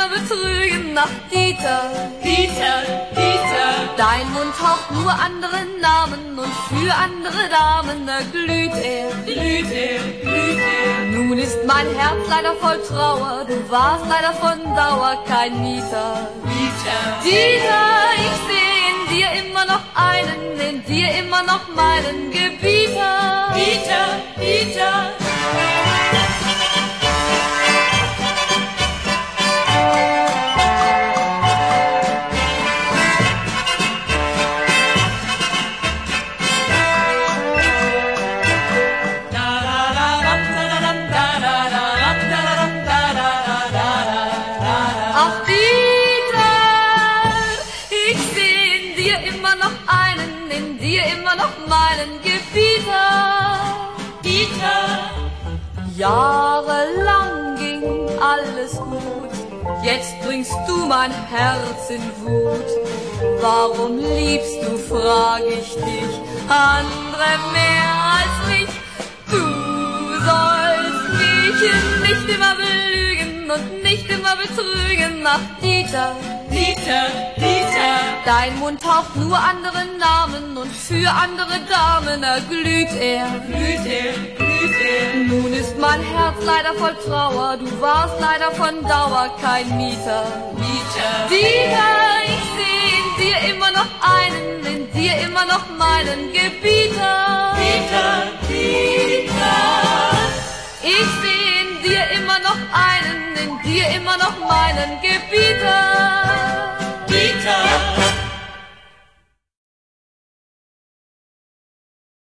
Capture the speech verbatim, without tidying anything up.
immer betrügen. Ach, Dieter, Dieter, Dieter, dein Mund haucht nur andere Namen und für andere Damen, da glüht er, glüht er, glüht er. Nun ist mein Herz leider voll Trauer, du warst leider von Dauer kein Mieter. Dieter, Dieter, ich seh in dir immer noch einen, in dir immer noch meinen Gebieter. Dieter, Dieter. Ach Dieter, ich seh in dir immer noch einen, in dir immer noch meinen Gebieter. Dieter, Jahrelang ging alles gut, jetzt bringst du mein Herz in Wut. Warum liebst du, frag ich dich, andere mehr als mich? Du sollst mich nicht immer belügen und nicht immer betrügen. Ach Dieter, Dieter, Dieter, dein Mund haucht nur andere Namen und für andere Damen erglüht er. glüht er, glüht er. Nun ist mein Herz leider voll Trauer, du warst leider von Dauer kein Mieter. Dieter, Dieter, ich seh in dir immer noch einen, in dir immer noch meinen Gebieter. Dieter, Dieter. Ich seh in dir immer noch einen, in dir immer noch meinen Gebieter.